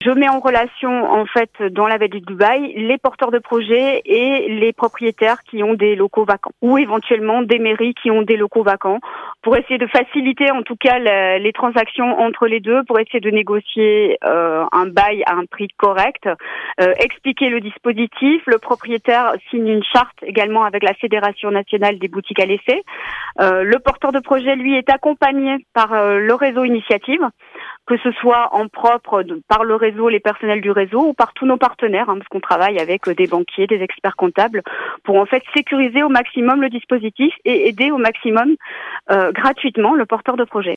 Je mets en relation, en fait, dans la ville de Dubaï, les porteurs de projets et les propriétaires qui ont des locaux vacants, ou éventuellement des mairies qui ont des locaux vacants, pour essayer de faciliter, en tout cas, les transactions entre les deux, pour essayer de négocier un bail à un prix correct, expliquer le dispositif. Le propriétaire signe une charte également avec la Fédération nationale des boutiques à l'essai. Le porteur de projet, lui, est accompagné par le réseau Initiative, que ce soit en propre par le réseau, les personnels du réseau, ou par tous nos partenaires, parce qu'on travaille avec des banquiers, des experts comptables, pour en fait sécuriser au maximum le dispositif et aider au maximum gratuitement le porteur de projet.